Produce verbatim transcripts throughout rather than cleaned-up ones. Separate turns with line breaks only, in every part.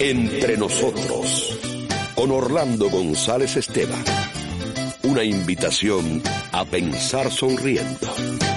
Entre nosotros, con Orlando González Esteban. Una invitación a pensar sonriendo.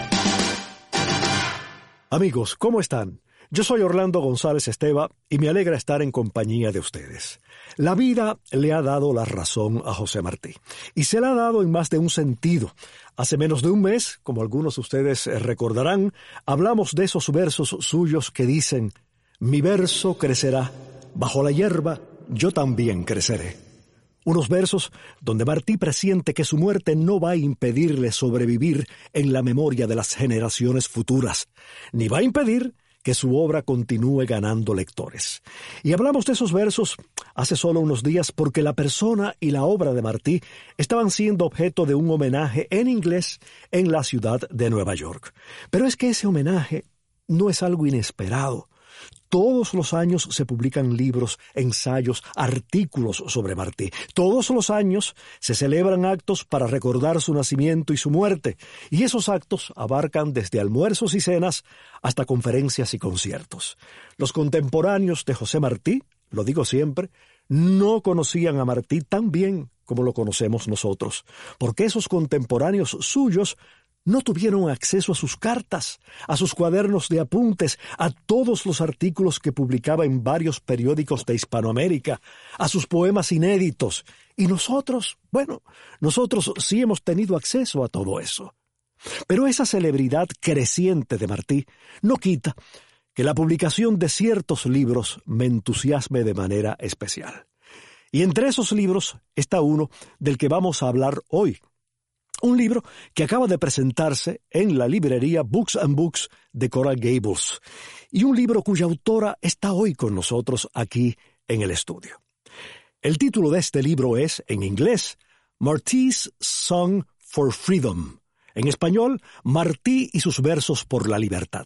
Amigos, ¿cómo están? Yo soy Orlando González Esteban y me alegra estar en compañía de ustedes. La vida le ha dado la razón a José Martí, y se la ha dado en más de un sentido. Hace menos de un mes, como algunos de ustedes recordarán, hablamos de esos versos suyos que dicen: «Mi verso crecerá, bajo la hierba yo también creceré». Unos versos donde Martí presiente que su muerte no va a impedirle sobrevivir en la memoria de las generaciones futuras, ni va a impedir que su obra continúe ganando lectores. Y hablamos de esos versos hace solo unos días porque la persona y la obra de Martí estaban siendo objeto de un homenaje en inglés en la ciudad de Nueva York. Pero es que ese homenaje no es algo inesperado. Todos los años se publican libros, ensayos, artículos sobre Martí. Todos los años se celebran actos para recordar su nacimiento y su muerte. Y esos actos abarcan desde almuerzos y cenas hasta conferencias y conciertos. Los contemporáneos de José Martí, lo digo siempre, no conocían a Martí tan bien como lo conocemos nosotros, porque esos contemporáneos suyos no tuvieron acceso a sus cartas, a sus cuadernos de apuntes, a todos los artículos que publicaba en varios periódicos de Hispanoamérica, a sus poemas inéditos. Y nosotros, bueno, nosotros sí hemos tenido acceso a todo eso. Pero esa celebridad creciente de Martí no quita que la publicación de ciertos libros me entusiasme de manera especial. Y entre esos libros está uno del que vamos a hablar hoy. Un libro que acaba de presentarse en la librería Books and Books de Coral Gables. Y un libro cuya autora está hoy con nosotros aquí en el estudio. El título de este libro es, en inglés, Martí's Song for Freedom. En español, Martí y sus versos por la libertad.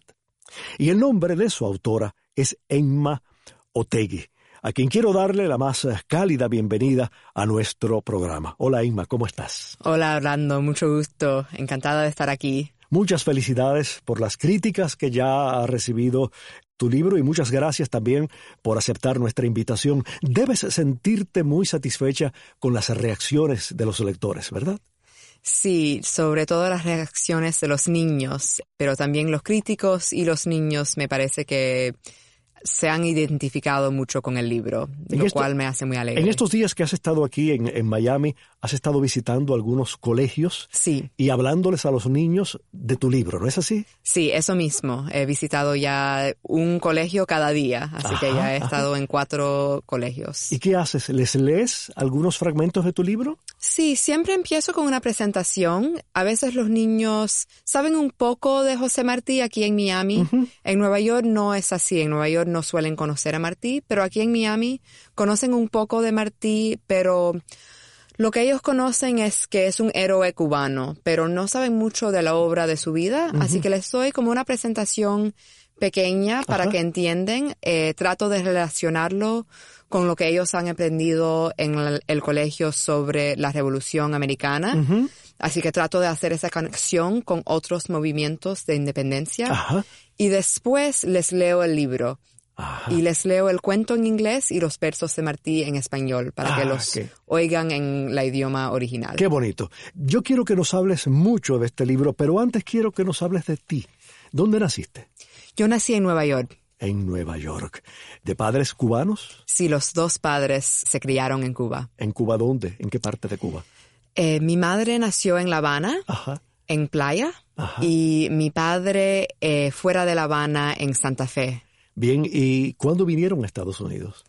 Y el nombre de su autora es Emma Otegui, a quien quiero darle la más cálida bienvenida a nuestro programa. Hola, Emma, ¿cómo estás?
Hola, Orlando, mucho gusto. Encantada de estar aquí.
Muchas felicidades por las críticas que ya ha recibido tu libro y muchas gracias también por aceptar nuestra invitación. Debes sentirte muy satisfecha con las reacciones de los lectores, ¿verdad?
Sí, sobre todo las reacciones de los niños, pero también los críticos y los niños me parece que se han identificado mucho con el libro,
en
lo
esto,
cual me hace muy alegre.
En estos días que has estado aquí en, en Miami, has estado visitando algunos colegios.
Sí.
Y hablándoles a los niños de tu libro, ¿no es así?
Sí, eso mismo. He visitado ya un colegio cada día, así ajá, que ya he ajá. estado en cuatro colegios.
¿Y qué haces? ¿Les lees algunos fragmentos de tu libro?
Sí, siempre empiezo con una presentación. A veces los niños saben un poco de José Martí aquí en Miami. Uh-huh. En Nueva York no es así. En Nueva York no suelen conocer a Martí, pero aquí en Miami conocen un poco de Martí, pero lo que ellos conocen es que es un héroe cubano, pero no saben mucho de la obra de su vida, uh-huh. así que les doy como una presentación pequeña para Ajá. que entiendan. Eh, trato de relacionarlo con lo que ellos han aprendido en el, el colegio sobre la Revolución Americana. Uh-huh. Así que trato de hacer esa conexión con otros movimientos de independencia. Ajá. Y después les leo el libro. Ajá. Y les leo el cuento en inglés y los versos de Martí en español para ah, que los qué. oigan en la idioma original.
Qué bonito. Yo quiero que nos hables mucho de este libro, pero antes quiero que nos hables de ti. ¿Dónde naciste?
Yo nací en Nueva York.
En Nueva York. ¿De padres cubanos?
Sí, los dos padres se criaron en Cuba.
¿En Cuba dónde? ¿En qué parte de Cuba?
Eh, mi madre nació en La Habana, Ajá. en Playa, Ajá. y mi padre eh, fuera de La Habana, en Santa Fe.
Bien, ¿y cuándo vinieron a Estados Unidos?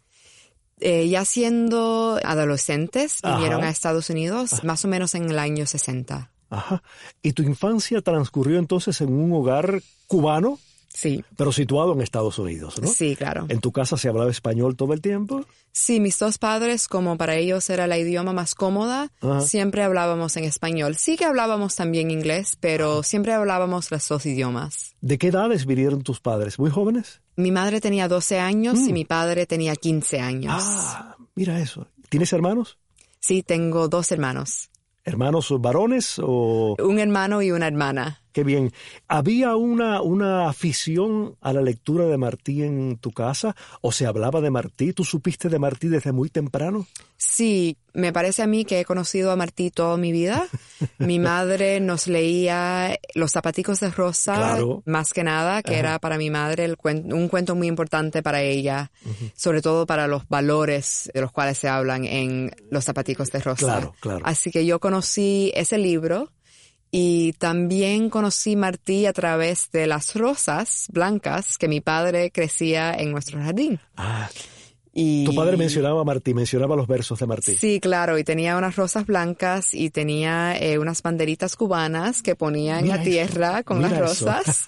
Eh, ya siendo adolescentes, vinieron Ajá. a Estados Unidos Ajá. más o menos en el año sesenta.
Ajá. ¿Y tu infancia transcurrió entonces en un hogar cubano?
Sí.
Pero situado en Estados Unidos, ¿no?
Sí, claro.
¿En tu casa se hablaba español todo el tiempo?
Sí, mis dos padres, como para ellos era la idioma más cómoda, Ajá. siempre hablábamos en español. Sí que hablábamos también inglés, pero Ajá. siempre hablábamos los dos idiomas.
¿De qué edades vinieron tus padres? ¿Muy jóvenes?
Mi madre tenía doce años mm. y mi padre tenía quince años.
Ah, mira eso. ¿Tienes hermanos?
Sí, tengo dos hermanos.
¿Hermanos varones o...?
Un hermano y una hermana.
qué bien. ¿Había una, una afición a la lectura de Martí en tu casa? ¿O se hablaba de Martí? ¿Tú supiste de Martí desde muy temprano?
Sí, me parece a mí que he conocido a Martí toda mi vida. Mi madre nos leía Los zapaticos de rosa,
claro.
más que nada, que Ajá. era para mi madre el cuen- un cuento muy importante para ella, uh-huh. sobre todo para los valores de los cuales se hablan en Los zapaticos de rosa.
Claro, claro.
Así que yo conocí ese libro y también conocí Martí a través de las rosas blancas que mi padre crecía en nuestro jardín.
Ah.
Y...
Tu padre mencionaba a Martí, mencionaba los versos de Martí.
Sí, claro, y tenía unas rosas blancas y tenía eh, unas banderitas cubanas que ponía en
Mira
la tierra
eso.
con
Mira
las rosas.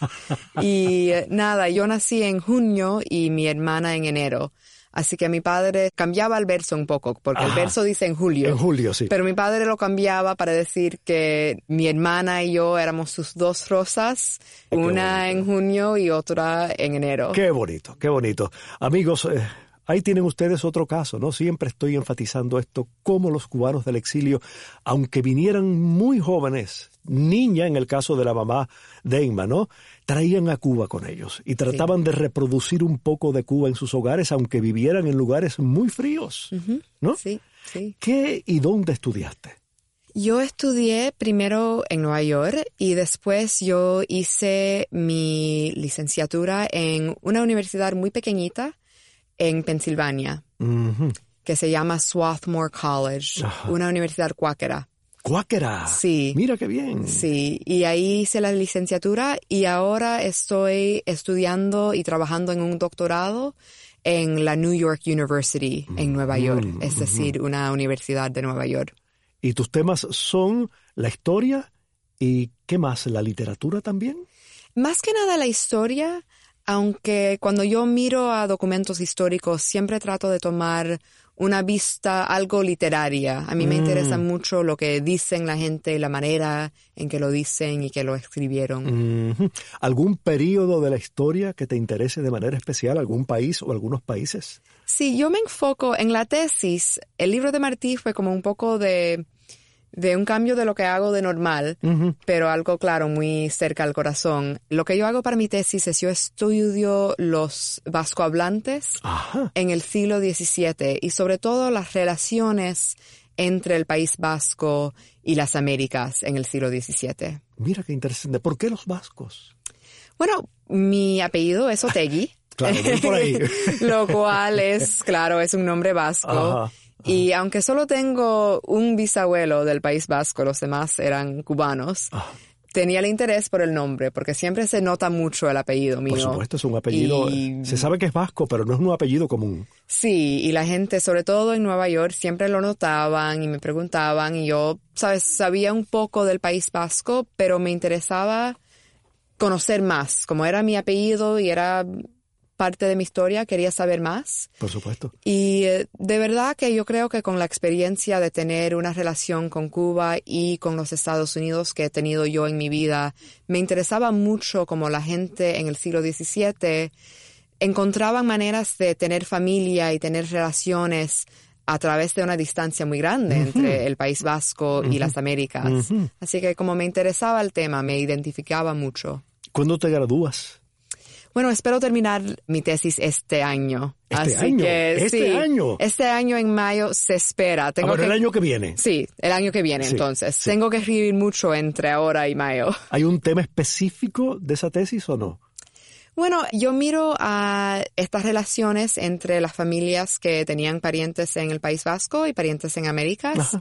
Y eh, nada, yo nací en junio y mi hermana en enero. Así que mi padre cambiaba el verso un poco, porque Ajá. el verso dice en julio.
En julio, sí.
Pero mi padre lo cambiaba para decir que mi hermana y yo éramos sus dos rosas, qué una bonito. En junio y otra en enero.
Qué bonito, qué bonito. Amigos, eh, ahí tienen ustedes otro caso, ¿no? Siempre estoy enfatizando esto, cómo los cubanos del exilio, aunque vinieran muy jóvenes, niña en el caso de la mamá de Inma, ¿no? Traían a Cuba con ellos y trataban sí. de reproducir un poco de Cuba en sus hogares, aunque vivieran en lugares muy fríos, uh-huh. ¿no?
Sí, sí.
¿Qué y dónde estudiaste?
Yo estudié primero en Nueva York y después yo hice mi licenciatura en una universidad muy pequeñita en Pensilvania, uh-huh. que se llama Swarthmore College, Ajá. una universidad cuáquera.
¿Cuáquera?
Sí.
Mira qué bien.
Sí, y ahí hice la licenciatura y ahora estoy estudiando y trabajando en un doctorado en la New York University en Nueva York, mm, es decir, mm. una universidad de Nueva York.
¿Y tus temas son la historia y qué más, la literatura también?
Más que nada la historia, aunque cuando yo miro a documentos históricos siempre trato de tomar una vista algo literaria. A mí mm. me interesa mucho lo que dicen la gente, la manera en que lo dicen y que lo escribieron.
Mm-hmm. ¿Algún periodo de la historia que te interese de manera especial? ¿Algún país o algunos países?
Sí, yo me enfoco en la tesis. El libro de Martí fue como un poco de... de un cambio de lo que hago de normal, uh-huh. pero algo, claro, muy cerca al corazón. Lo que yo hago para mi tesis es yo estudio los vascohablantes Ajá. en el siglo diecisiete y sobre todo las relaciones entre el País Vasco y las Américas en el siglo diecisiete.
Mira qué interesante. ¿Por qué los vascos?
Bueno, mi apellido es Otegui.
Claro, voy por ahí.
Lo cual es, claro, es un nombre vasco. Ajá. Y aunque solo tengo un bisabuelo del País Vasco, los demás eran cubanos, ah. tenía el interés por el nombre, porque siempre se nota mucho el apellido mío.
Por supuesto, es un apellido, y... se sabe que es vasco, pero no es un apellido común.
Sí, y la gente, sobre todo en Nueva York, siempre lo notaban y me preguntaban, y yo, sabes, sabía un poco del País Vasco, pero me interesaba conocer más. Como era mi apellido y era... parte de mi historia, quería saber más.
Por supuesto.
Y eh, de verdad que yo creo que con la experiencia de tener una relación con Cuba y con los Estados Unidos que he tenido yo en mi vida, me interesaba mucho como la gente en el siglo diecisiete encontraban maneras de tener familia y tener relaciones a través de una distancia muy grande uh-huh. entre el País Vasco uh-huh. y las Américas. Uh-huh. Así que como me interesaba el tema, me identificaba mucho.
¿Cuándo te gradúas?
Bueno, espero terminar mi tesis este año.
¿Este
Así
año?
Que,
¿Este
sí,
año?
Este año en mayo se espera. Tengo
ah, bueno,
que...
el año que viene.
Sí, el año que viene, sí, entonces. Sí. Tengo que escribir mucho entre ahora y mayo.
¿Hay un tema específico de esa tesis o no?
Bueno, yo miro a estas relaciones entre las familias que tenían parientes en el País Vasco y parientes en Américas. Ajá.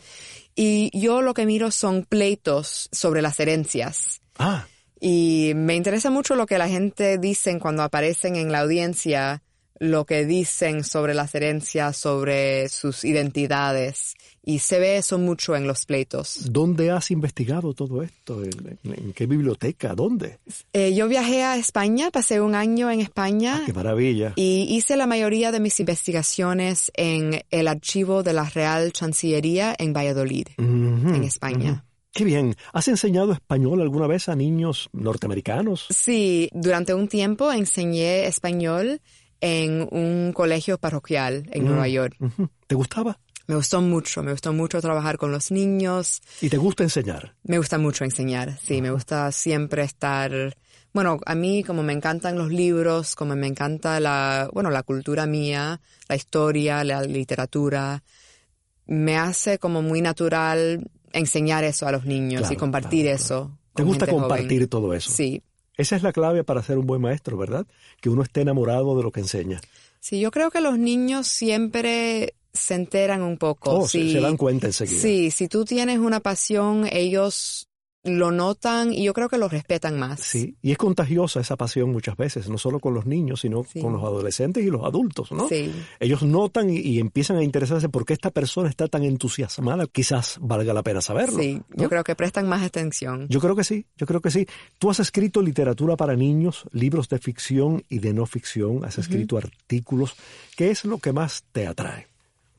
Y yo lo que miro son pleitos sobre las herencias.
Ah.
Y me interesa mucho lo que la gente dice cuando aparecen en la audiencia, lo que dicen sobre las herencias, sobre sus identidades. Y se ve eso mucho en los pleitos.
¿Dónde has investigado todo esto? ¿En, en qué biblioteca? ¿Dónde?
Eh, yo viajé a España, pasé un año en España.
Ah, ¡qué maravilla!
Y hice la mayoría de mis investigaciones en el archivo de la Real Chancillería en Valladolid, uh-huh, en España. Uh-huh.
¡Qué bien! ¿Has enseñado español alguna vez a niños norteamericanos?
Sí, durante un tiempo enseñé español en un colegio parroquial en mm. Nueva York.
Uh-huh. ¿Te gustaba?
Me gustó mucho, me gustó mucho trabajar con los niños.
¿Y te gusta enseñar?
Me gusta mucho enseñar, sí, me gusta siempre estar... Bueno, a mí como me encantan los libros, como me encanta la, bueno, la cultura mía, la historia, la literatura, me hace como muy natural enseñar eso a los niños claro, y compartir claro, eso. Claro.
¿Te gusta compartir joven? Todo eso?
Sí.
Esa es la clave para ser un buen maestro, ¿verdad? Que uno esté enamorado de lo que enseña.
Sí, yo creo que los niños siempre se enteran un poco.
Oh,
si,
se, se dan cuenta enseguida.
Sí, si tú tienes una pasión, ellos lo notan y yo creo que lo respetan más.
Sí, y es contagiosa esa pasión muchas veces, no solo con los niños, sino sí. con los adolescentes y los adultos, ¿no?
Sí.
Ellos notan y, y empiezan a interesarse por qué esta persona está tan entusiasmada, quizás valga la pena saberlo.
Sí,
¿no?
yo creo que prestan más atención.
Yo creo que sí, yo creo que sí. Tú has escrito literatura para niños, libros de ficción y de no ficción, has escrito uh-huh. artículos. ¿Qué es lo que más te atrae?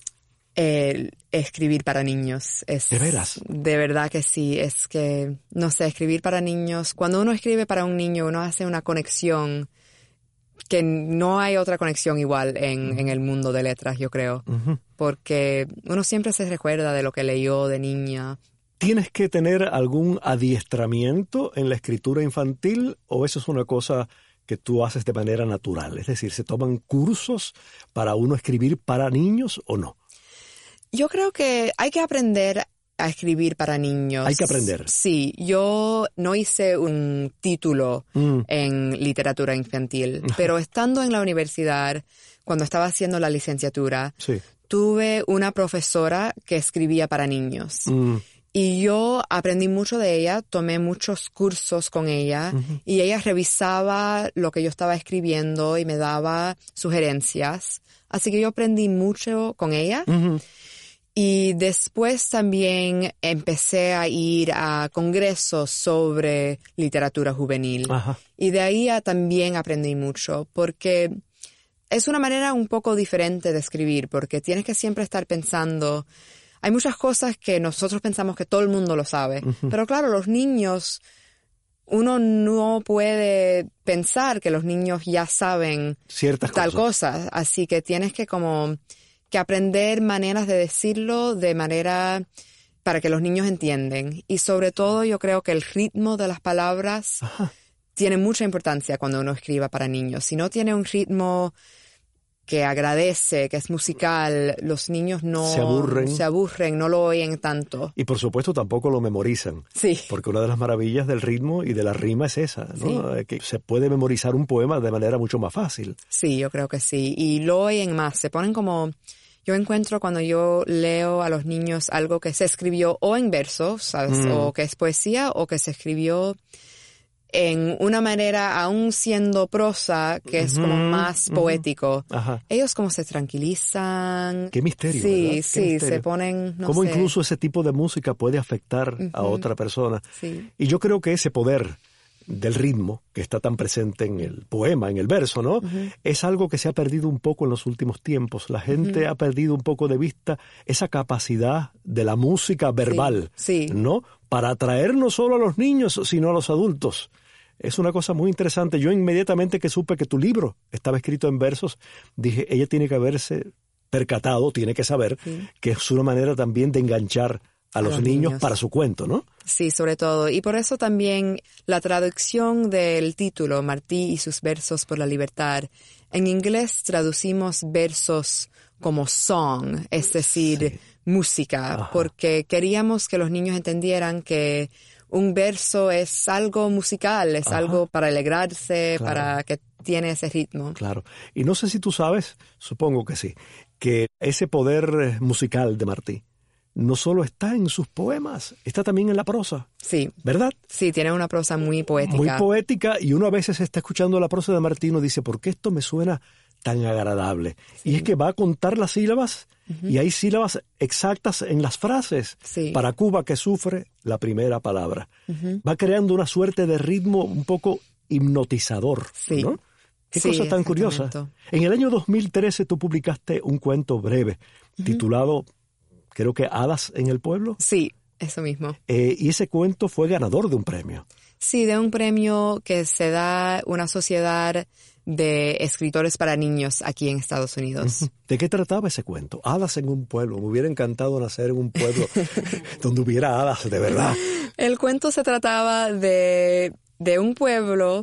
Eh, escribir para niños. Es,
¿De veras?
De verdad que sí. Es que, no sé, escribir para niños. Cuando uno escribe para un niño, uno hace una conexión que no hay otra conexión igual en, uh-huh. en el mundo de letras, yo creo. Uh-huh. Porque uno siempre se recuerda de lo que leyó de niña.
¿Tienes que tener algún adiestramiento en la escritura infantil o eso es una cosa que tú haces de manera natural? Es decir, ¿se toman cursos para uno escribir para niños o no?
Yo creo que hay que aprender a escribir para niños.
Hay que aprender.
Sí, yo no hice un título mm. en literatura infantil, pero estando en la universidad, cuando estaba haciendo la licenciatura,
sí.
tuve una profesora que escribía para niños. Mm. Y yo aprendí mucho de ella, tomé muchos cursos con ella uh-huh. y ella revisaba lo que yo estaba escribiendo y me daba sugerencias. Así que yo aprendí mucho con ella. Uh-huh. Y después también empecé a ir a congresos sobre literatura juvenil.
Ajá.
Y de ahí también aprendí mucho, porque es una manera un poco diferente de escribir, porque tienes que siempre estar pensando... Hay muchas cosas que nosotros pensamos que todo el mundo lo sabe, uh-huh. pero claro, los niños... Uno no puede pensar que los niños ya saben
ciertas
tal
cosas.
cosa, así que tienes que como... que aprender maneras de decirlo de manera para que los niños entiendan. Y sobre todo yo creo que el ritmo de las palabras Ajá. tiene mucha importancia cuando uno escriba para niños. Si no tiene un ritmo que agradece, que es musical, los niños no
se aburren,
se aburren, no lo oyen tanto.
Y por supuesto tampoco lo memorizan.
Sí.
Porque una de las maravillas del ritmo y de la rima es esa, ¿no? Sí. Que se puede memorizar un poema de manera mucho más fácil.
Sí, yo creo que sí. Y lo oyen más, se ponen como... Yo encuentro cuando yo leo a los niños algo que se escribió o en versos, ¿sabes? Mm. O que es poesía, o que se escribió en una manera, aún siendo prosa, que es uh-huh, como más uh-huh. poético.
Ajá.
Ellos como se tranquilizan.
Qué misterio,
Sí,
¿verdad? Qué
sí,
misterio.
Se ponen, no
Cómo
sé.
incluso ese tipo de música puede afectar uh-huh. a otra persona.
Sí.
Y yo creo que ese poder del ritmo, que está tan presente en el poema, en el verso, ¿no? Uh-huh. Es algo que se ha perdido un poco en los últimos tiempos. La gente uh-huh. ha perdido un poco de vista esa capacidad de la música verbal,
sí, sí.
¿no? Para atraer no solo a los niños, sino a los adultos. Es una cosa muy interesante. Yo inmediatamente que supe que tu libro estaba escrito en versos, dije, ella tiene que haberse percatado, tiene que saber sí. que es una manera también de enganchar a, a los, los niños, niños para su cuento, ¿no?
Sí, sobre todo. Y por eso también la traducción del título, Martí y sus versos por la libertad, en inglés traducimos versos como song, es decir, sí. música, Ajá. porque queríamos que los niños entendieran que un verso es algo musical, es Ajá. algo para alegrarse, claro. para que tiene ese ritmo.
Claro. Y no sé si tú sabes, supongo que sí, que ese poder musical de Martí no solo está en sus poemas, está también en la prosa.
Sí.
¿Verdad?
Sí, tiene una prosa muy poética.
Muy poética, y uno a veces está escuchando la prosa de Martí y uno dice, ¿por qué esto me suena tan agradable? Sí. Y es que va a contar las sílabas, uh-huh. y hay sílabas exactas en las frases.
Sí.
Para Cuba que sufre, la primera palabra.
Uh-huh.
Va creando una suerte de ritmo un poco hipnotizador,
sí.
¿no? Qué
sí,
cosa tan curiosa. En el año dos mil trece tú publicaste un cuento breve, uh-huh. titulado... creo que Hadas en el pueblo.
Sí, eso mismo.
Eh, y ese cuento fue ganador de un premio.
Sí, de un premio que se da una sociedad de escritores para niños aquí en Estados Unidos.
¿De qué trataba ese cuento? Hadas en un pueblo. Me hubiera encantado nacer en un pueblo donde hubiera hadas, de verdad.
El cuento se trataba de, de un pueblo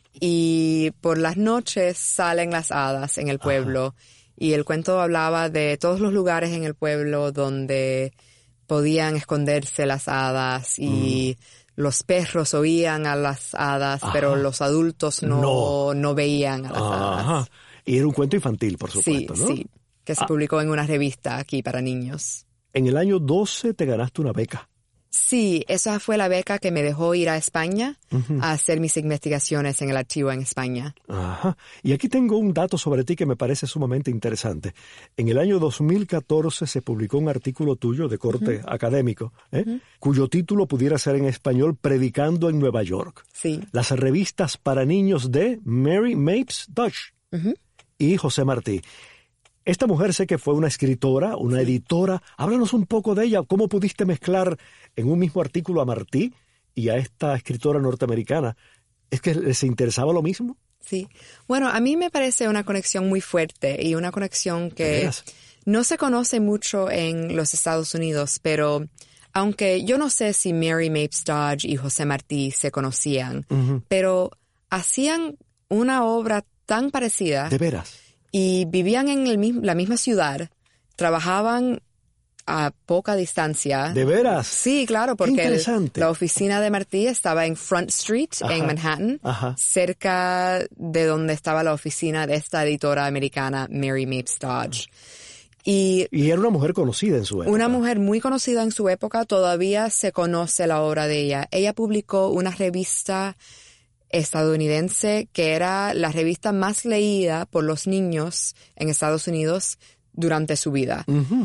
y por las noches salen las hadas en el pueblo. Ajá. Y el cuento hablaba de todos los lugares en el pueblo donde podían esconderse las hadas y mm. los perros oían a las hadas, Ajá. pero los adultos no, no. no veían a las Ajá. hadas.
Y era un cuento infantil, por supuesto,
sí,
¿no?
Sí, que se
ah.
publicó en una revista aquí para niños.
En el año doce te ganaste una beca.
Sí, esa fue la beca que me dejó ir a España uh-huh. a hacer mis investigaciones en el archivo en España.
Ajá. Y aquí tengo un dato sobre ti que me parece sumamente interesante. En el año dos mil catorce se publicó un artículo tuyo de corte uh-huh. académico, ¿eh? uh-huh. cuyo título pudiera ser en español Predicando en Nueva York.
Sí.
Las revistas para niños de Mary Mapes Dodge uh-huh. y José Martí. Esta mujer sé que fue una escritora, una sí. editora. Háblanos un poco de ella. ¿Cómo pudiste mezclar en un mismo artículo a Martí y a esta escritora norteamericana? ¿Es que les interesaba lo mismo?
Sí. Bueno, a mí me parece una conexión muy fuerte y una conexión que no se conoce mucho en los Estados Unidos, pero aunque yo no sé si Mary Mapes Dodge y José Martí se conocían, uh-huh. pero hacían una obra tan parecida.
¿De veras?
Y vivían en el mismo, la misma ciudad, trabajaban a poca distancia.
¿De veras?
Sí, claro, porque el, la oficina de Martí estaba en Front Street, ajá, en Manhattan, ajá. cerca de donde estaba la oficina de esta editora americana, Mary Mapes Dodge. Y,
y era una mujer conocida en su época.
Una mujer muy conocida en su época, todavía se conoce la obra de ella. Ella publicó una revista estadounidense que era la revista más leída por los niños en Estados Unidos durante su vida. Uh-huh.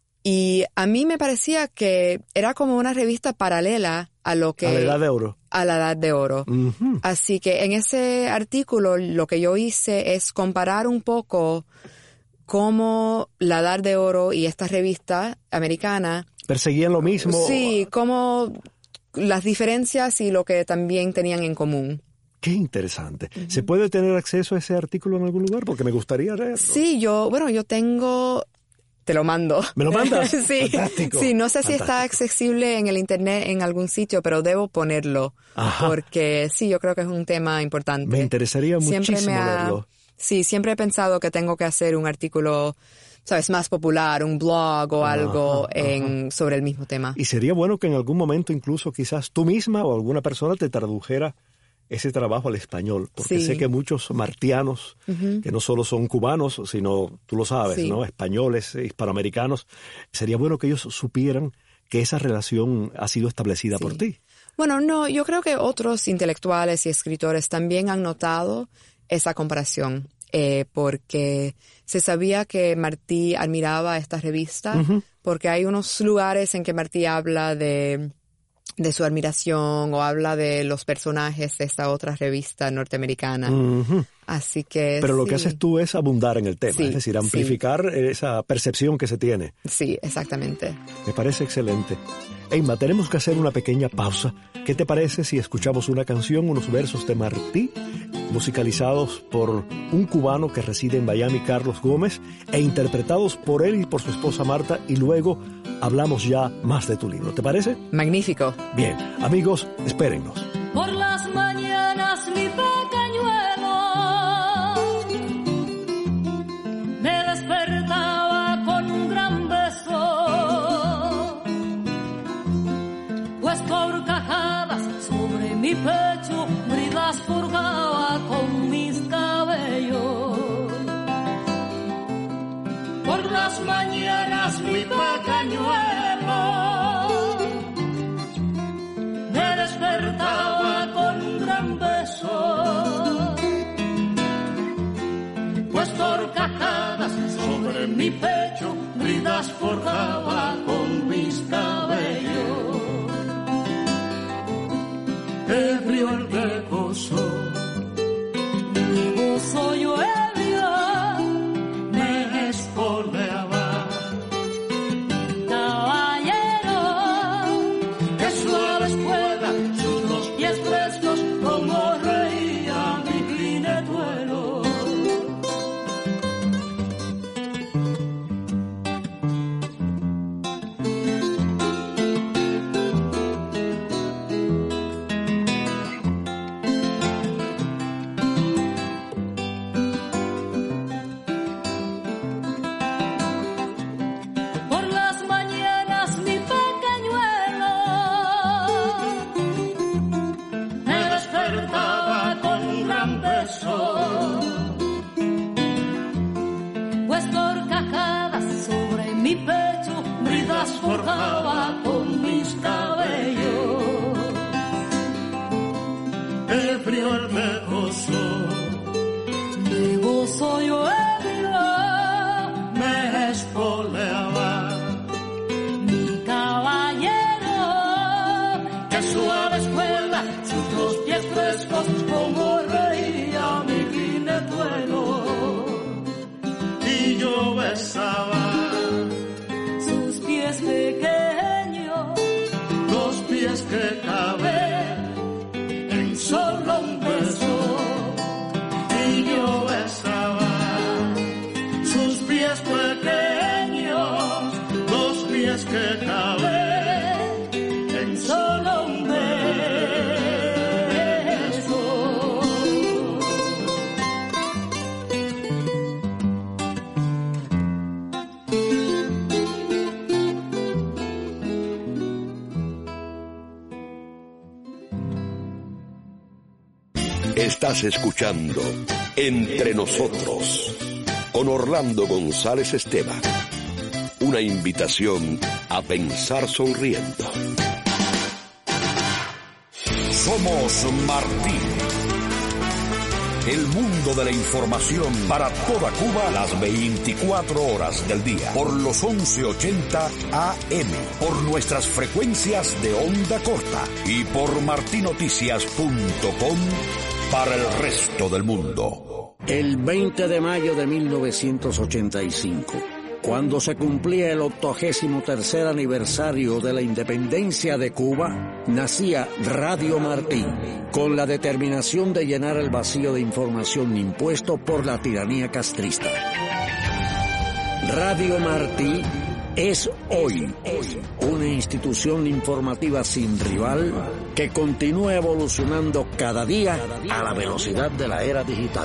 Y a mí me parecía que era como una revista paralela a lo que...
A la Edad de Oro.
A la Edad de Oro. Uh-huh. Así que en ese artículo lo que yo hice es comparar un poco cómo la Edad de Oro y esta revista americana...
¿Perseguían lo mismo?
Sí, cómo las diferencias y lo que también tenían en común.
Qué interesante. Uh-huh. ¿Se puede tener acceso a ese artículo en algún lugar? Porque me gustaría leerlo.
Sí, yo, bueno, yo tengo... Te lo mando.
¿Me lo mandas?
Sí.
Fantástico.
Sí, no sé si
Fantástico.
Está accesible en el internet en algún sitio, pero debo ponerlo. Ajá. Porque sí, yo creo que es un tema importante.
Me interesaría
siempre
muchísimo
me ha,
leerlo.
Sí, siempre he pensado que tengo que hacer un artículo, sabes, más popular, un blog o algo ajá, en, ajá. sobre el mismo tema.
Y sería bueno que en algún momento incluso quizás tú misma o alguna persona te tradujera ese trabajo al español, porque sí. sé que muchos martianos, uh-huh. que no solo son cubanos, sino, tú lo sabes, sí. ¿no? Españoles, hispanoamericanos, sería bueno que ellos supieran que esa relación ha sido establecida sí. por ti.
Bueno, no, yo creo que otros intelectuales y escritores también han notado esa comparación, eh, porque se sabía que Martí admiraba esta revista, uh-huh. porque hay unos lugares en que Martí habla de... de su admiración o habla de los personajes de esta otra revista norteamericana. Uh-huh. Así que
Pero lo
sí.
que haces tú es abundar en el tema, sí, es decir, amplificar sí. esa percepción que se tiene.
Sí, exactamente.
Me parece excelente. Emma, tenemos que hacer una pequeña pausa. ¿Qué te parece si escuchamos una canción, unos versos de Martí, musicalizados por un cubano que reside en Miami, Carlos Gómez, e interpretados por él y por su esposa Marta, y luego hablamos ya más de tu libro? ¿Te parece?
Magnífico.
Bien, amigos, espérennos.
Por las mañanas mi pequeñuelo me despertaba con un gran beso, pues carcajadas sobre mi pecho bridas forjaba con mis cabellos. Por las mañanas mi pequeñuelo me despertaba con un gran beso, pues carcajadas sobre mi pecho bridas forjaba con mis cabellos. Ebrio el recoso, gozo yo ebrio, me espoleaba. Caballero, que suave espuela, sus dos pies frescos, como reía mi clinetuelo. las forjaba con mis cabellos. El frío él me gozó, me gozo yo ebrio, me espoleaba. Mi caballero, que suave escuela, sus dos pies frescos, como reía mi jinetuelo. Y yo besaba sus pies pequeños, dos pies que caben en solo un beso. Y yo besaba sus pies pequeños, dos pies que caben en solo un beso.
Estás escuchando Entre Nosotros con Orlando González Esteban. Una invitación a pensar sonriendo.
Somos Martí. El mundo de la información para toda Cuba las veinticuatro horas del día. Por los once ochenta A M. Por nuestras frecuencias de onda corta. Y por martinoticias punto com para el resto del mundo.
El veinte de mayo de mil novecientos ochenta y cinco, cuando se cumplía el octogésimo tercer aniversario de la independencia de Cuba, nacía Radio Martí, con la determinación de llenar el vacío de información impuesto por la tiranía castrista. Radio Martí es hoy una institución informativa sin rival que continúa evolucionando cada día a la velocidad de la era digital.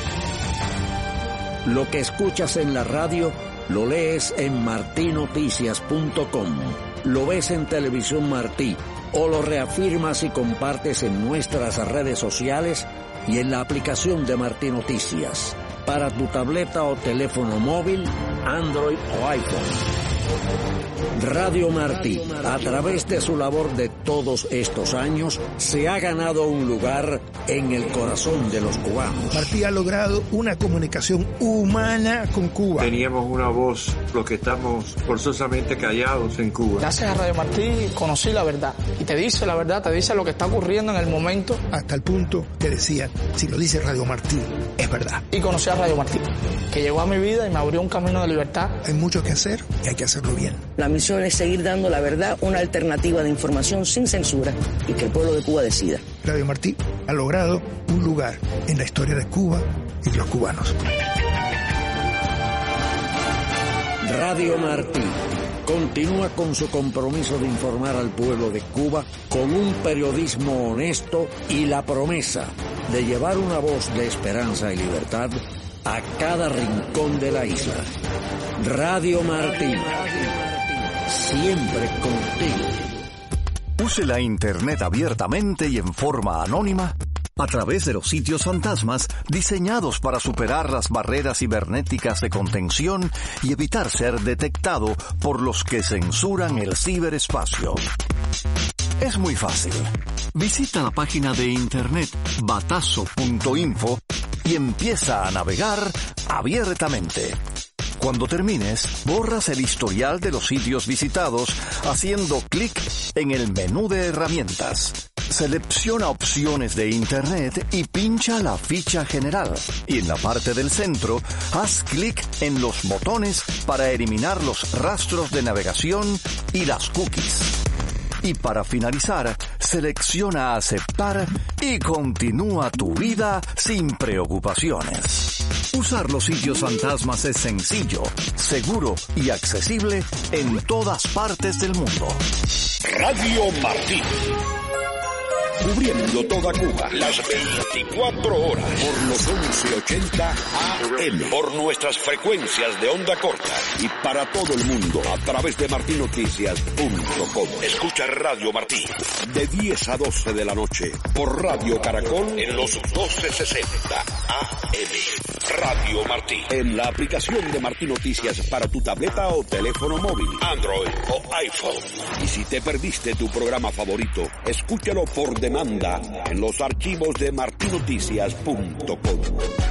Lo que escuchas en la radio lo lees en martinoticias punto com, lo ves en Televisión Martí o lo reafirmas y compartes en nuestras redes sociales y en la aplicación de Martí Noticias para tu tableta o teléfono móvil, Android o iPhone. Radio Martí, a través de su labor de todos estos años, se ha ganado un lugar en el corazón de los cubanos.
Martí ha logrado una comunicación humana con Cuba.
Teníamos una voz, los que estamos forzosamente callados en Cuba.
Gracias a Radio Martí conocí la verdad. Y te dice la verdad, te dice lo que está ocurriendo en el momento.
Hasta el punto que decían, si lo dice Radio Martí, es verdad.
Y conocí a Radio Martí, que llegó a mi vida y me abrió un camino de libertad.
Hay mucho que hacer y hay que hacerlo bien.
La misión es seguir dando la verdad, una alternativa de información sin censura y que el pueblo de Cuba decida.
Radio Martí ha logrado un lugar en la historia de Cuba y de los cubanos.
Radio Martí continúa con su compromiso de informar al pueblo de Cuba con un periodismo honesto y la promesa de llevar una voz de esperanza y libertad a cada rincón de la isla. Radio Martí, siempre contigo.
Use la Internet abiertamente y en forma anónima a través de los sitios fantasmas diseñados para superar las barreras cibernéticas de contención y evitar ser detectado por los que censuran el ciberespacio. Es muy fácil. Visita la página de internet batazo punto info y empieza a navegar abiertamente. Cuando termines, borras el historial de los sitios visitados haciendo clic en el menú de herramientas. Selecciona opciones de Internet y pincha la ficha general. Y en la parte del centro, haz clic en los botones para eliminar los rastros de navegación y las cookies. Y para finalizar, selecciona aceptar y continúa tu vida sin preocupaciones. Usar los sitios fantasmas es sencillo, seguro y accesible en todas partes del mundo.
Radio Martí. Cubriendo toda Cuba, las veinticuatro horas, por los once ochenta A M, por nuestras frecuencias de onda corta y para todo el mundo a través de martinoticias punto com. Escucha Radio Martí de diez a doce de la noche por Radio Caracol en los doce sesenta A M. Radio Martí. En la aplicación de Martí Noticias para tu tableta o teléfono móvil, Android o iPhone. Y si te perdiste tu programa favorito, escúchalo por demanda en los archivos de martí noticias punto com.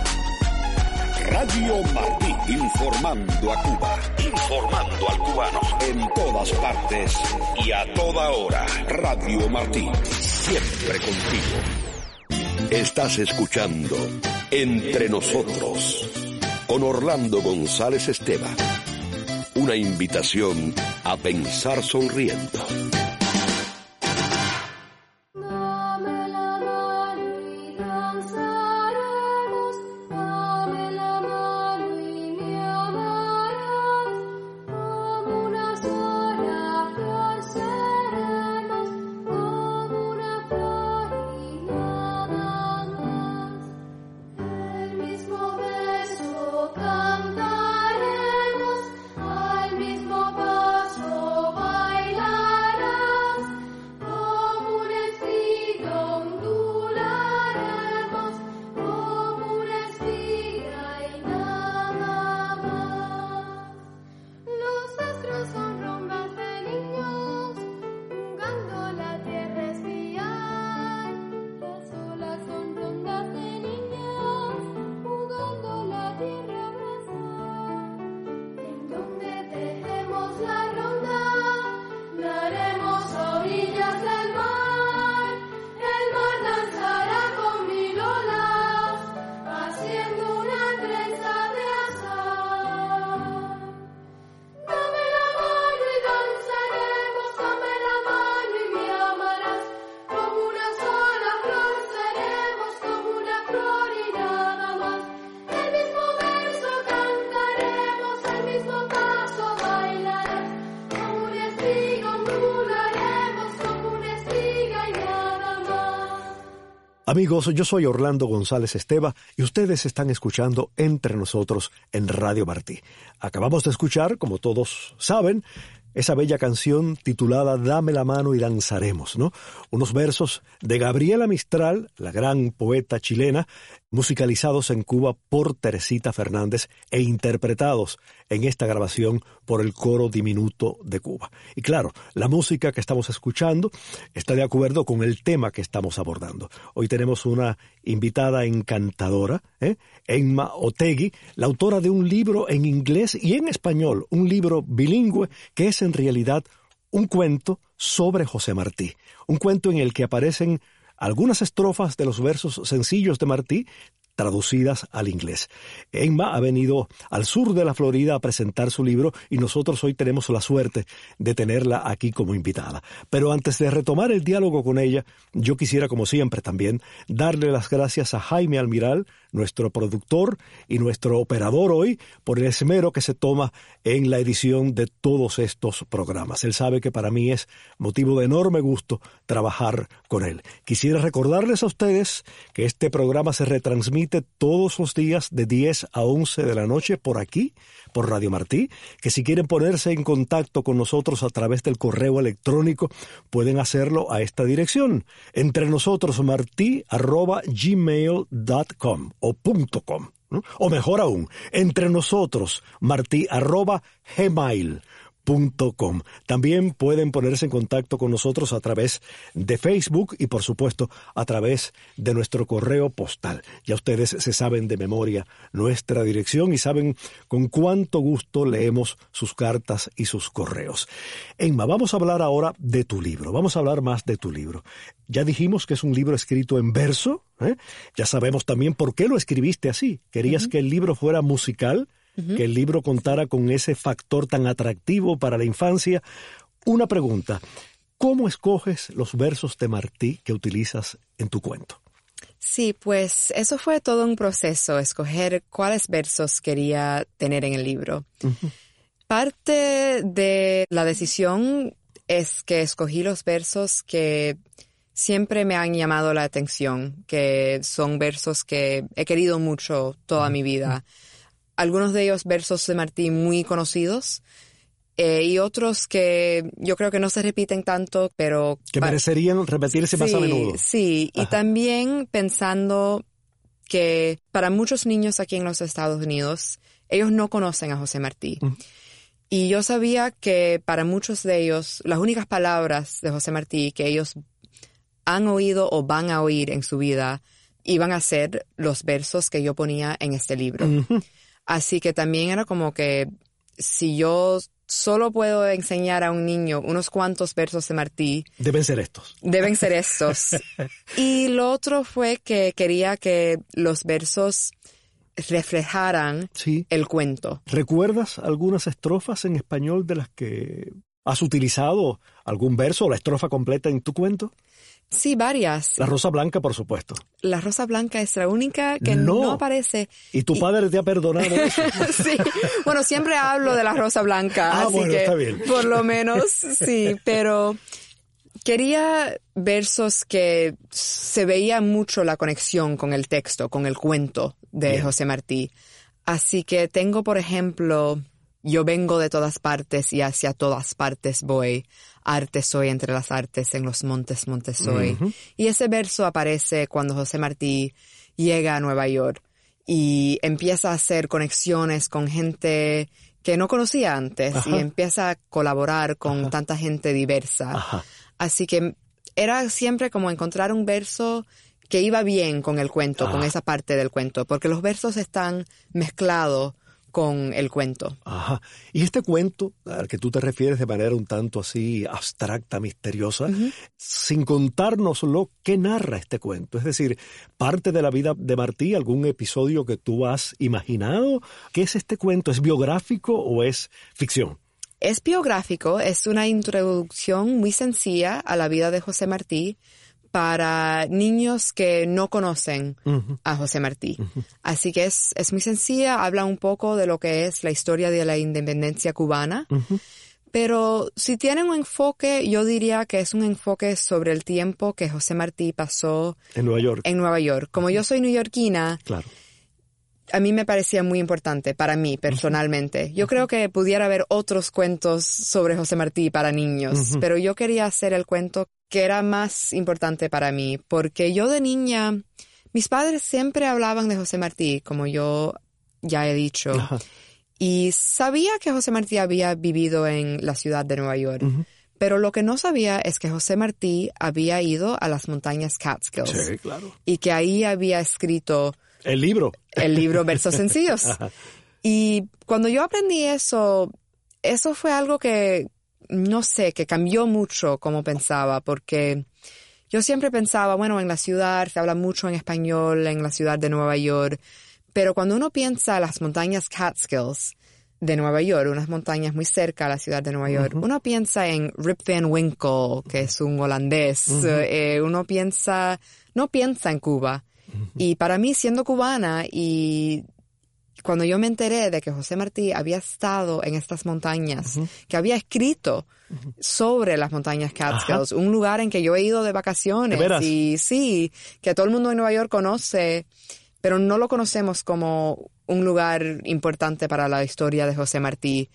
Radio Martí, informando a Cuba, informando al cubano en todas partes y a toda hora. Radio Martí, siempre contigo. Estás escuchando Entre Nosotros con Orlando González Esteban. Una invitación a pensar sonriendo.
Amigos, yo soy Orlando González Esteban y ustedes están escuchando Entre Nosotros en Radio Martí. Acabamos de escuchar, como todos saben, esa bella canción titulada Dame la mano y danzaremos, ¿no? Unos versos de Gabriela Mistral, la gran poeta chilena, musicalizados en Cuba por Teresita Fernández e interpretados en esta grabación por el Coro Diminuto de Cuba. Y claro, la música que estamos escuchando está de acuerdo con el tema que estamos abordando. Hoy tenemos una invitada encantadora, ¿eh? Emma Otegui, la autora de un libro en inglés y en español, un libro bilingüe que es en realidad un cuento sobre José Martí, un cuento en el que aparecen algunas estrofas de los versos sencillos de Martí traducidas al inglés. Emma ha venido al sur de la Florida a presentar su libro y nosotros hoy tenemos la suerte de tenerla aquí como invitada. Pero antes de retomar el diálogo con ella, yo quisiera, como siempre también, darle las gracias a Jaime Almiral, nuestro productor y nuestro operador hoy, por el esmero que se toma en la edición de todos estos programas. Él sabe que para mí es motivo de enorme gusto trabajar con él. Quisiera recordarles a ustedes que este programa se retransmite todos los días de diez a once de la noche por aquí, por Radio Martí, que si quieren ponerse en contacto con nosotros a través del correo electrónico, pueden hacerlo a esta dirección, entrenosotros.martí arroba gmail punto com o punto com, ¿no? O mejor aún, entrenosotros.martí arroba gmail punto com. También pueden ponerse en contacto con nosotros a través de Facebook y, por supuesto, a través de nuestro correo postal. Ya ustedes se saben de memoria nuestra dirección y saben con cuánto gusto leemos sus cartas y sus correos. Emma, vamos a hablar ahora de tu libro. Vamos a hablar más de tu libro. Ya dijimos que es un libro escrito en verso, ¿eh? Ya sabemos también por qué lo escribiste así. Querías uh-huh. que el libro fuera musical, que el libro contara con ese factor tan atractivo para la infancia. Una pregunta, ¿cómo escoges los versos de Martí que utilizas en tu cuento?
Sí, pues eso fue todo un proceso, escoger cuáles versos quería tener en el libro. Uh-huh. Parte de la decisión es que escogí los versos que siempre me han llamado la atención, que son versos que he querido mucho toda uh-huh. mi vida. Algunos de ellos versos de Martí muy conocidos eh, y otros que yo creo que no se repiten tanto, pero...
Que merecerían repetirse
sí,
más a menudo.
Sí, Ajá. Y también pensando que para muchos niños aquí en los Estados Unidos, ellos no conocen a José Martí. Uh-huh. Y yo sabía que para muchos de ellos, las únicas palabras de José Martí que ellos han oído o van a oír en su vida iban a ser los versos que yo ponía en este libro. Uh-huh. Así que también era como que si yo solo puedo enseñar a un niño unos cuantos versos de Martí,
deben ser estos.
Deben ser estos. Y lo otro fue que quería que los versos reflejaran sí. el cuento.
¿Recuerdas algunas estrofas en español de las que has utilizado algún verso o la estrofa completa en tu cuento?
Sí, varias.
La Rosa Blanca, por supuesto.
La Rosa Blanca es la única que no, no aparece.
¿Y tu padre y... te ha perdonado eso?
Sí. Bueno, siempre hablo de la Rosa Blanca.
Ah,
así
bueno,
que
está bien.
Por lo menos, sí. Pero quería versos que se veía mucho la conexión con el texto, con el cuento de bien. José Martí. Así que tengo, por ejemplo... Yo vengo de todas partes y hacia todas partes voy. Arte soy entre las artes, en los montes, montes soy. Uh-huh. Y ese verso aparece cuando José Martí llega a Nueva York y empieza a hacer conexiones con gente que no conocía antes. Ajá. Y empieza a colaborar con Ajá. tanta gente diversa. Ajá. Así que era siempre como encontrar un verso que iba bien con el cuento, Ajá. con esa parte del cuento, porque los versos están mezclados con el cuento.
Ajá. Y este cuento al que tú te refieres de manera un tanto así abstracta, misteriosa, uh-huh. sin contárnoslo, ¿qué narra este cuento? Es decir, parte de la vida de Martí, algún episodio que tú has imaginado. ¿Qué es este cuento? ¿Es biográfico o es ficción?
Es biográfico, es una introducción muy sencilla a la vida de José Martí para niños que no conocen uh-huh. a José Martí. Uh-huh. Así que es, es muy sencilla, habla un poco de lo que es la historia de la independencia cubana, uh-huh. pero si tiene un enfoque, yo diría que es un enfoque sobre el tiempo que José Martí pasó
en Nueva York.
En Nueva York. Como yo soy neoyorquina,
claro.
a mí me parecía muy importante, para mí personalmente. Yo uh-huh. creo que pudiera haber otros cuentos sobre José Martí para niños, uh-huh. pero yo quería hacer el cuento que era más importante para mí, porque yo de niña, mis padres siempre hablaban de José Martí, como yo ya he dicho, uh-huh. y sabía que José Martí había vivido en la ciudad de Nueva York, uh-huh. pero lo que no sabía es que José Martí había ido a las montañas Catskills.
Sí, claro.
Y que ahí había escrito...
El libro.
El libro Versos Sencillos. Y cuando yo aprendí eso, eso fue algo que, no sé, que cambió mucho como pensaba, porque yo siempre pensaba, bueno, en la ciudad se habla mucho en español, en la ciudad de Nueva York, pero cuando uno piensa en las montañas Catskills de Nueva York, unas montañas muy cerca a la ciudad de Nueva York, uh-huh. uno piensa en Rip Van Winkle, que es un holandés, uh-huh. eh, uno piensa, no piensa en Cuba. Uh-huh. Y para mí, siendo cubana, y cuando yo me enteré de que José Martí había estado en estas montañas, uh-huh. que había escrito uh-huh. sobre las montañas Catskills, Ajá. un lugar en que yo he ido de vacaciones,
¿De veras?
Y sí, que todo el mundo en Nueva York conoce, pero no lo conocemos como un lugar importante para la historia de José Martí.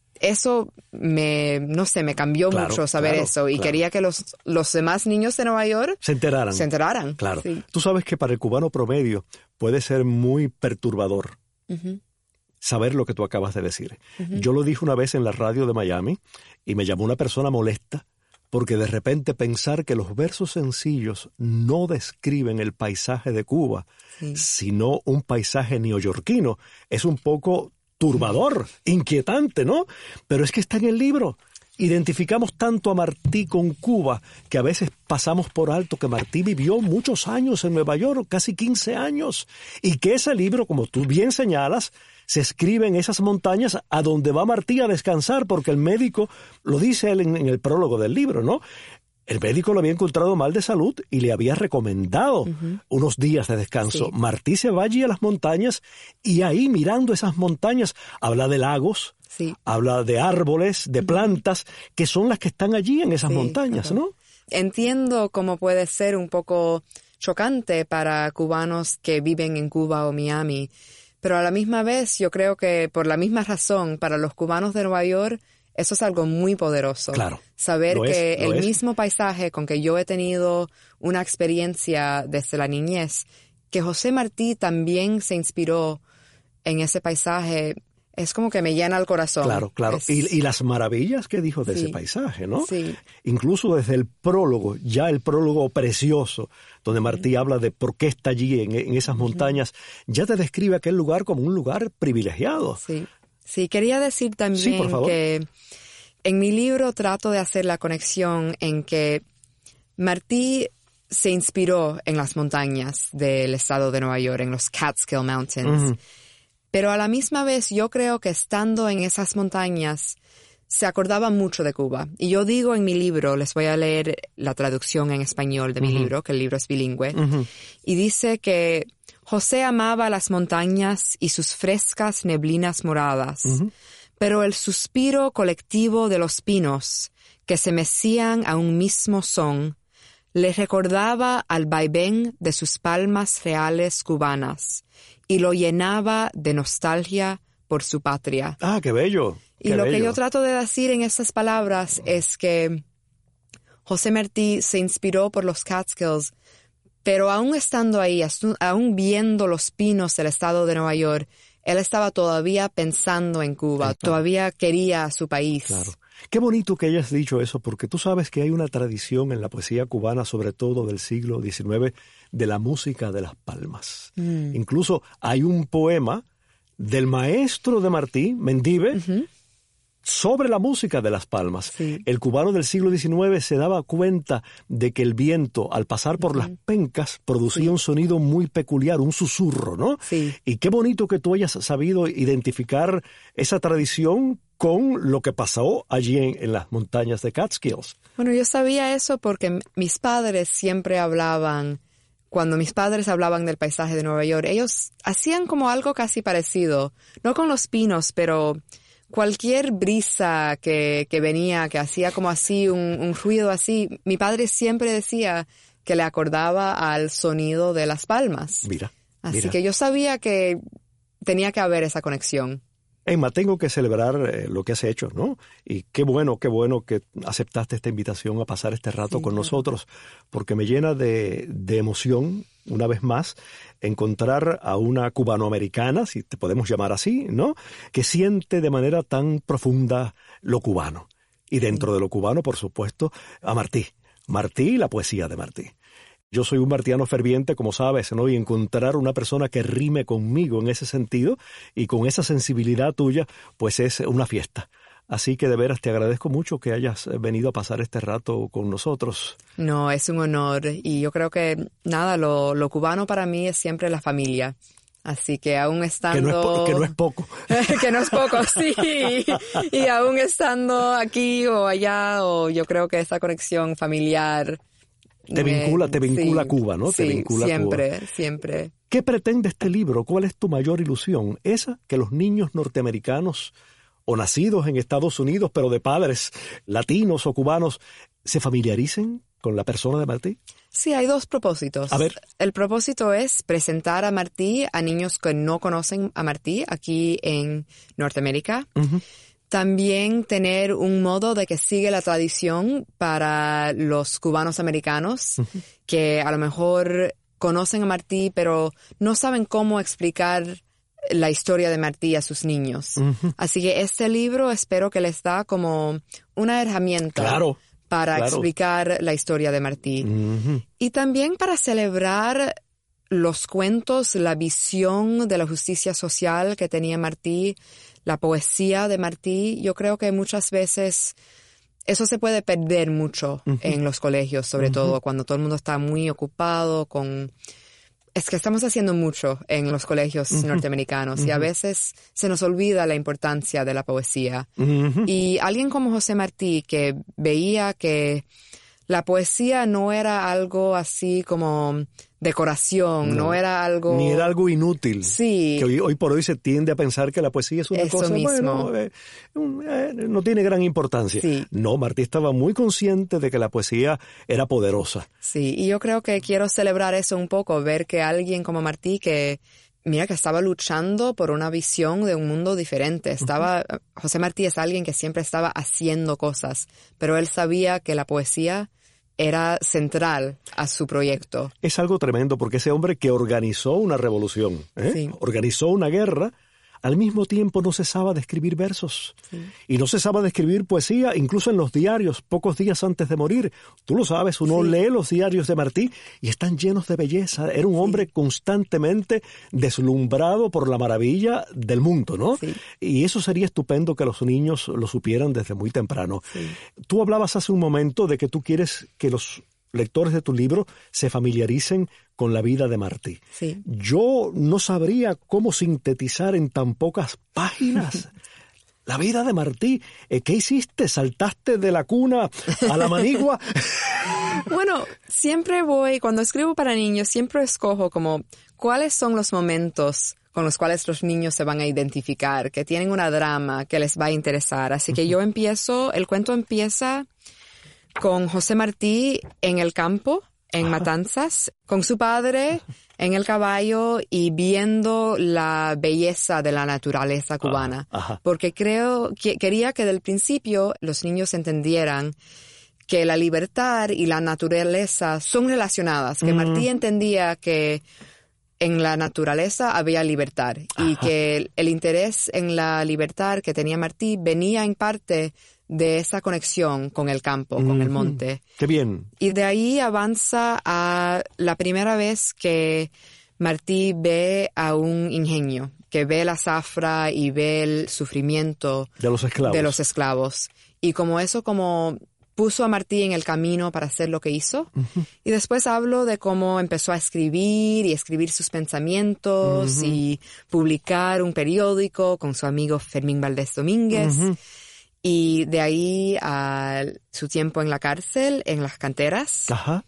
Eso me, no sé, me cambió claro, mucho saber claro, eso y claro. quería que los, los demás niños de Nueva York
se enteraran.
Se enteraran.
Claro.
Sí.
Tú sabes que para el cubano promedio puede ser muy perturbador uh-huh. saber lo que tú acabas de decir. Uh-huh. Yo lo dije una vez en la radio de Miami y me llamó una persona molesta porque de repente pensar que los versos sencillos no describen el paisaje de Cuba, sí. sino un paisaje neoyorquino, es un poco turbador, inquietante, ¿no? Pero es que está en el libro. Identificamos tanto a Martí con Cuba que a veces pasamos por alto que Martí vivió muchos años en Nueva York, casi quince años, y que ese libro, como tú bien señalas, se escribe en esas montañas a donde va Martí a descansar, porque el médico, lo dice él en, en el prólogo del libro, ¿no? El médico lo había encontrado mal de salud y le había recomendado uh-huh. unos días de descanso. Sí. Martí se va allí a las montañas y ahí, mirando esas montañas, habla de lagos, sí. habla de árboles, de uh-huh. plantas, que son las que están allí en esas sí, montañas, uh-huh. ¿no?
Entiendo cómo puede ser un poco chocante para cubanos que viven en Cuba o Miami, pero a la misma vez yo creo que por la misma razón, para los cubanos de Nueva York, eso es algo muy poderoso.
Claro.
Saber
lo
que
es, lo
el
es.
mismo paisaje con que yo he tenido una experiencia desde la niñez que José Martí también se inspiró en ese paisaje, es como que me llena el corazón.
Claro, claro. Es... Y, y las maravillas que dijo de sí. ese paisaje, ¿no?
Sí.
Incluso desde el prólogo, ya el prólogo precioso, donde Martí uh-huh. habla de por qué está allí en, en esas montañas, uh-huh. ya te describe aquel lugar como un lugar privilegiado.
Sí, sí. Quería decir también
sí, por favor.
que en mi libro trato de hacer la conexión en que Martí se inspiró en las montañas del estado de Nueva York, en los Catskill Mountains. Uh-huh. Pero a la misma vez yo creo que estando en esas montañas se acordaba mucho de Cuba. Y yo digo en mi libro, les voy a leer la traducción en español de mi uh-huh. libro, que el libro es bilingüe, uh-huh. y dice que José amaba las montañas y sus frescas neblinas moradas, uh-huh. pero el suspiro colectivo de los pinos que se mecían a un mismo son le recordaba al vaivén de sus palmas reales cubanas y lo llenaba de nostalgia por su patria.
Ah, qué bello. Qué
y lo
bello.
que yo trato de decir en estas palabras es que José Martí se inspiró por los Catskills, pero aún estando ahí, aún viendo los pinos del estado de Nueva York, él estaba todavía pensando en Cuba, claro. todavía quería a su país.
Claro. Qué bonito que hayas dicho eso, porque tú sabes que hay una tradición en la poesía cubana, sobre todo del siglo diecinueve, de la música de las palmas. Mm. Incluso hay un poema del maestro de Martí, Mendive, uh-huh. sobre la música de las palmas.
Sí.
El cubano del siglo diecinueve se daba cuenta de que el viento, al pasar por uh-huh. las pencas, producía sí. un sonido muy peculiar, un susurro, ¿no?
Sí.
Y qué bonito que tú hayas sabido identificar esa tradición con lo que pasó allí en, en las montañas de Catskills.
Bueno, yo sabía eso porque mis padres siempre hablaban, cuando mis padres hablaban del paisaje de Nueva York, ellos hacían como algo casi parecido, no con los pinos, pero cualquier brisa que, que venía, que hacía como así, un, un ruido así, mi padre siempre decía que le acordaba al sonido de las palmas.
Mira,
Así
mira.
que yo sabía que tenía que haber esa conexión.
Emma, tengo que celebrar eh, lo que has hecho, ¿no? Y qué bueno, qué bueno que aceptaste esta invitación a pasar este rato sí, con claro. nosotros, porque me llena de, de emoción, una vez más, encontrar a una cubanoamericana, si te podemos llamar así, ¿no? Que siente de manera tan profunda lo cubano. Y dentro sí. de lo cubano, por supuesto, a Martí. Martí y la poesía de Martí. Yo soy un martiano ferviente, como sabes, ¿no? Y encontrar una persona que rime conmigo en ese sentido y con esa sensibilidad tuya, pues es una fiesta. Así que de veras te agradezco mucho que hayas venido a pasar este rato con nosotros.
No, es un honor. Y yo creo que, nada, lo, lo cubano para mí es siempre la familia. Así que aún estando...
Que no es, po- que no es poco.
que no es poco, sí. Y aún estando aquí o allá, o yo creo que esa conexión familiar...
Te vincula, te vincula
sí,
a Cuba, ¿no?
Sí,
te vincula
siempre,
a Cuba.
siempre.
¿Qué pretende este libro? ¿Cuál es tu mayor ilusión? ¿Esa? Que los niños norteamericanos o nacidos en Estados Unidos, pero de padres latinos o cubanos, se familiaricen con la persona de Martí?
Sí, hay dos propósitos.
A ver.
El propósito es presentar a Martí a niños que no conocen a Martí aquí en Norteamérica. Uh-huh. También tener un modo de que sigue la tradición para los cubanos americanos uh-huh. que a lo mejor conocen a Martí, pero no saben cómo explicar la historia de Martí a sus niños. Uh-huh. Así que este libro espero que les da como una herramienta
claro,
para
claro.
explicar la historia de Martí.
Uh-huh.
Y también para celebrar los cuentos, la visión de la justicia social que tenía Martí, la poesía de Martí. Yo creo que muchas veces eso se puede perder mucho uh-huh. en los colegios, sobre uh-huh. todo cuando todo el mundo está muy ocupado con... Es que estamos haciendo mucho en los colegios uh-huh. norteamericanos uh-huh. y a veces se nos olvida la importancia de la poesía. Uh-huh. Y alguien como José Martí, que veía que la poesía no era algo así como decoración, no, no era algo...
Ni era algo inútil.
Sí.
Que hoy, hoy por hoy se tiende a pensar que la poesía es una
Eso
cosa...
mismo.
Bueno, eh, eh, no tiene gran importancia.
Sí.
No, Martí estaba muy consciente de que la poesía era poderosa.
Sí, y yo creo que quiero celebrar eso un poco, ver que alguien como Martí que... Mira, que estaba luchando por una visión de un mundo diferente. Estaba, uh-huh. José Martí es alguien que siempre estaba haciendo cosas, pero él sabía que la poesía era central a su proyecto.
Es algo tremendo porque ese hombre que organizó una revolución, ¿eh? sí. organizó una guerra, al mismo tiempo no cesaba de escribir versos. Sí. Y no cesaba de escribir poesía, incluso en los diarios, pocos días antes de morir. Tú lo sabes, uno sí. lee los diarios de Martí y están llenos de belleza. Era un sí. hombre constantemente deslumbrado por la maravilla del mundo, ¿no? Sí. Y eso sería estupendo que los niños lo supieran desde muy temprano. Sí. Tú hablabas hace un momento de que tú quieres que los lectores de tu libro se familiaricen con la vida de Martí.
Sí.
Yo no sabría cómo sintetizar en tan pocas páginas la vida de Martí. ¿Qué hiciste? ¿Saltaste de la cuna a la manigua?
Bueno, siempre voy, cuando escribo para niños, siempre escojo como cuáles son los momentos con los cuales los niños se van a identificar, que tienen una drama que les va a interesar. Así que yo empiezo, el cuento empieza con José Martí en el campo, en Ajá. Matanzas, con su padre en el caballo y viendo la belleza de la naturaleza cubana.
Ajá.
Porque creo que quería que del principio los niños entendieran que la libertad y la naturaleza son relacionadas, que mm. Martí entendía que en la naturaleza había libertad Ajá. y que el, el interés en la libertad que tenía Martí venía en parte de esa conexión con el campo, mm-hmm. con el monte.
¡Qué bien!
Y de ahí avanza a la primera vez que Martí ve a un ingenio, que ve la zafra y ve el sufrimiento
de los esclavos.
De los esclavos. Y como eso como puso a Martí en el camino para hacer lo que hizo. Uh-huh. Y después hablo de cómo empezó a escribir y escribir sus pensamientos uh-huh. y publicar un periódico con su amigo Fermín Valdés Domínguez. Uh-huh. Y de ahí a su tiempo en la cárcel, en las canteras.
Ajá.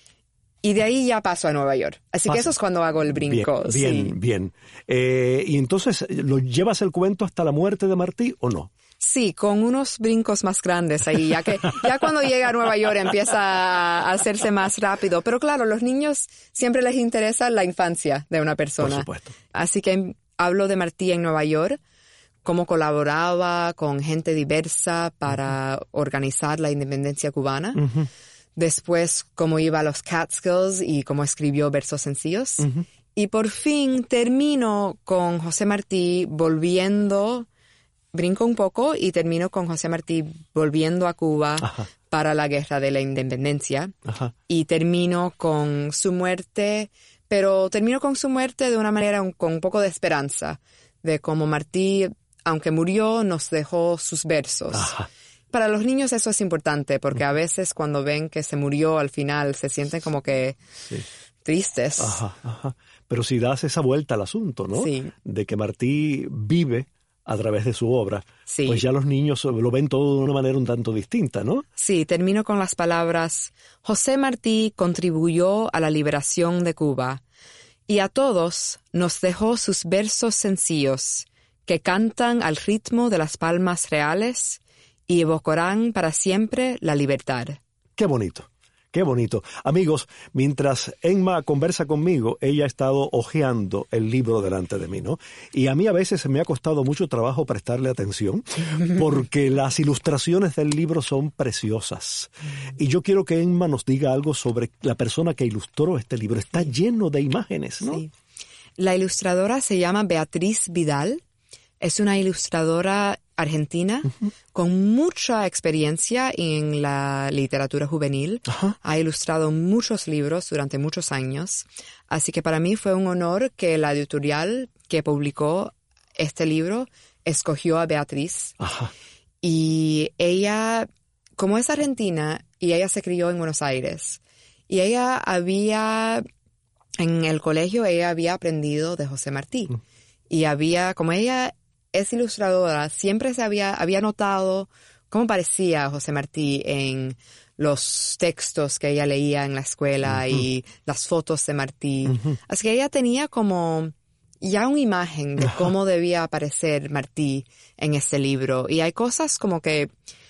Y de ahí ya paso a Nueva York. Así Pasa. que eso es cuando hago el brinco.
Bien, bien.
Sí.
bien. Eh, ¿Y entonces lo llevas el cuento hasta la muerte de Martí o no?
Sí, con unos brincos más grandes ahí, ya que ya cuando llega a Nueva York empieza a hacerse más rápido. Pero claro, los niños siempre les interesa la infancia de una persona.
Por supuesto.
Así que hablo de Martí en Nueva York, cómo colaboraba con gente diversa para uh-huh. organizar la independencia cubana.
Uh-huh.
Después, cómo iba a los Catskills y cómo escribió versos sencillos.
Uh-huh.
Y por fin termino con José Martí volviendo, brinco un poco y termino con José Martí volviendo a Cuba
Ajá.
para la Guerra de la Independencia.
Ajá.
Y termino con su muerte, pero termino con su muerte de una manera un, con un poco de esperanza, de cómo Martí, aunque murió, nos dejó sus versos.
Ajá.
Para los niños eso es importante, porque a veces cuando ven que se murió al final se sienten como que
sí.
tristes.
Ajá, ajá. Pero si das esa vuelta al asunto, ¿no?
Sí.
De que Martí vive a través de su obra,
sí.
pues ya los niños lo ven todo de una manera un tanto distinta, ¿no?
Sí, termino con las palabras: José Martí contribuyó a la liberación de Cuba y a todos nos dejó sus versos sencillos que cantan al ritmo de las palmas reales y evocarán para siempre la libertad.
¡Qué bonito! ¡Qué bonito! Amigos, mientras Emma conversa conmigo, ella ha estado hojeando el libro delante de mí, ¿no? Y a mí a veces me ha costado mucho trabajo prestarle atención porque las ilustraciones del libro son preciosas. Y yo quiero que Emma nos diga algo sobre la persona que ilustró este libro. Está lleno de imágenes, ¿no?
Sí. La ilustradora se llama Beatriz Vidal. Es una ilustradora argentina uh-huh. con mucha experiencia en la literatura juvenil.
Uh-huh.
Ha ilustrado muchos libros durante muchos años. Así que para mí fue un honor que la editorial que publicó este libro escogió a Beatriz.
Uh-huh.
Y ella, como es argentina, y ella se crió en Buenos Aires, y ella había, en el colegio, ella había aprendido de José Martí. Uh-huh. Y había, como ella es ilustradora, siempre se había, había notado cómo parecía José Martí en los textos que ella leía en la escuela uh-huh. y las fotos de Martí.
Uh-huh.
Así que ella tenía como ya una imagen de cómo debía aparecer Martí en este libro. Y hay cosas como que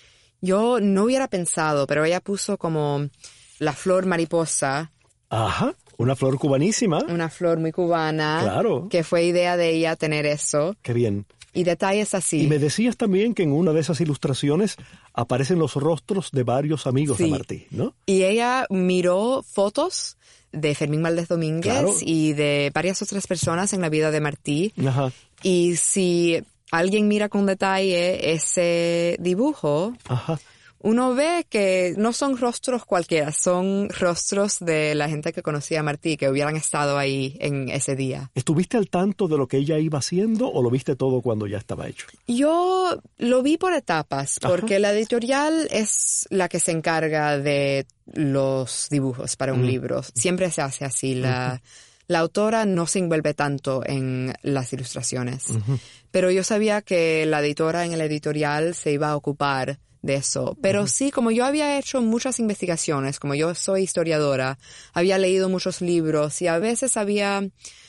yo no hubiera pensado, pero ella puso como la flor mariposa.
Ajá. Una flor cubanísima.
Una flor muy cubana.
Claro.
Que fue idea de ella tener eso.
Qué bien.
Y detalles así.
Y me decías también que en una de esas ilustraciones aparecen los rostros de varios amigos sí. de Martí, ¿no?
Y ella miró fotos de Fermín Valdés Domínguez claro. y de varias otras personas en la vida de Martí.
Ajá.
Y si alguien mira con detalle ese dibujo,
Ajá.
uno ve que no son rostros cualquiera, son rostros de la gente que conocía a Martí, que hubieran estado ahí en ese día.
¿Estuviste al tanto de lo que ella iba haciendo o lo viste todo cuando ya estaba hecho?
Yo lo vi por etapas, porque Ajá. la editorial es la que se encarga de los dibujos para un mm. libro. Siempre se hace así. La, uh-huh. la autora no se envuelve tanto en las ilustraciones. Uh-huh. Pero yo sabía que la editora en el editorial se iba a ocupar de eso. Pero uh-huh. sí, como yo había hecho muchas investigaciones, como yo soy historiadora, había leído muchos libros y a veces había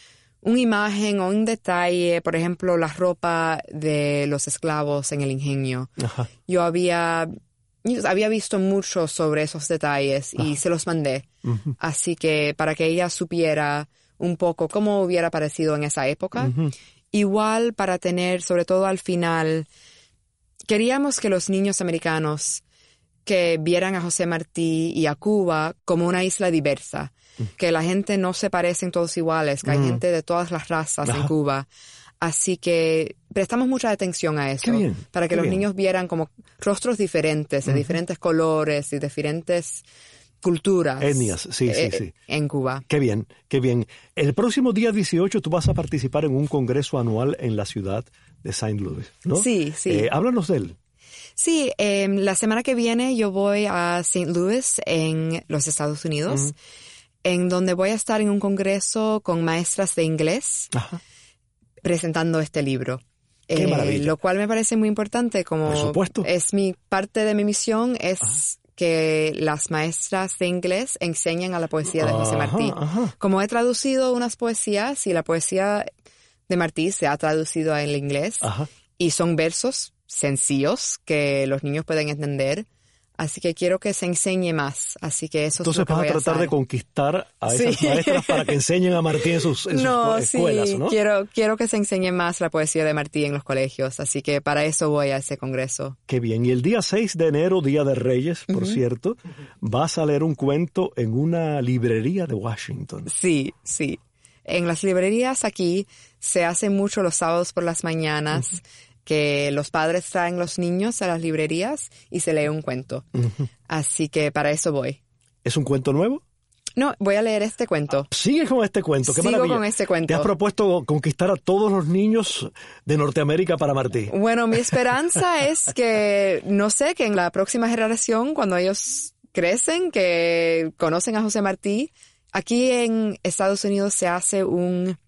una imagen o un detalle, por ejemplo, la ropa de los esclavos en el ingenio.
Uh-huh.
Yo había, yo había visto mucho sobre esos detalles y uh-huh. se los mandé. Uh-huh. Así que para que ella supiera un poco cómo hubiera parecido en esa época. Uh-huh. Igual para tener, sobre todo al final, queríamos que los niños americanos que vieran a José Martí y a Cuba como una isla diversa, mm. que la gente no se parecen todos iguales, que mm. hay gente de todas las razas Ajá. en Cuba. Así que prestamos mucha atención a eso,
qué bien,
para que
qué
los
bien.
niños vieran como rostros diferentes, de mm. diferentes colores y diferentes culturas.
Etnias, sí,
eh,
sí, sí.
En Cuba.
Qué bien, qué bien. El próximo día dieciocho tú vas a participar en un congreso anual en la ciudad de Saint Louis, ¿no?
Sí, sí.
Eh, háblanos de él.
Sí, eh, la semana que viene yo voy a Saint Louis en los Estados Unidos, uh-huh. en donde voy a estar en un congreso con maestras de inglés
Ajá.
presentando este libro.
Qué
eh,
maravilla.
Lo cual me parece muy importante, como
Por supuesto.
es mi parte de mi misión, es
Ajá.
que las maestras de inglés enseñen a la poesía de José Martí.
Ajá, ajá.
Como he traducido unas poesías y la poesía de Martí se ha traducido al inglés
Ajá.
y son versos sencillos que los niños pueden entender, así que quiero que se enseñe más, así que eso
Entonces
es lo que
vas
voy
a tratar
hacer.
de conquistar a esas
Sí.
maestras para que enseñen a Martí en sus, en
no,
sus escuelas,
sí,
¿no?
Quiero, quiero que se enseñe más la poesía de Martí en los colegios, así que para eso voy a ese congreso.
Qué bien. Y el día seis de enero, Día de Reyes, por
Uh-huh.
cierto, vas a leer un cuento en una librería de Washington.
Sí, sí. En las librerías aquí se hace mucho los sábados por las mañanas, uh-huh. que los padres traen los niños a las librerías y se lee un cuento. Uh-huh. Así que para eso voy.
¿Es un cuento nuevo?
No, voy a leer este cuento.
Ah, sigue con este cuento, qué
Sigo
maravilla.
con este cuento.
¿Te has propuesto conquistar a todos los niños de Norteamérica para Martí?
Bueno, mi esperanza es que, no sé, que en la próxima generación, cuando ellos crecen, que conocen a José Martí, aquí en Estados Unidos se hace un...